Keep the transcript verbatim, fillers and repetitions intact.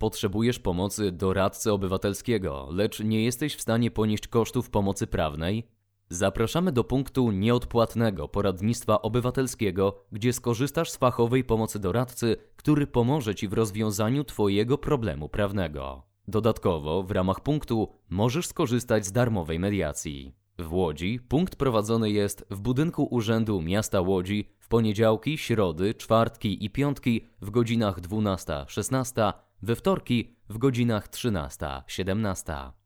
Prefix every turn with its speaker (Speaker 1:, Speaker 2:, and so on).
Speaker 1: Potrzebujesz pomocy doradcy obywatelskiego, lecz nie jesteś w stanie ponieść kosztów pomocy prawnej? Zapraszamy do punktu nieodpłatnego poradnictwa obywatelskiego, gdzie skorzystasz z fachowej pomocy doradcy, który pomoże Ci w rozwiązaniu Twojego problemu prawnego. Dodatkowo w ramach punktu możesz skorzystać z darmowej mediacji. W Łodzi punkt prowadzony jest w budynku Urzędu Miasta Łodzi w poniedziałki, środy, czwartki i piątki w godzinach dwunasta szesnasta, we wtorki w godzinach trzynasta siedemnasta.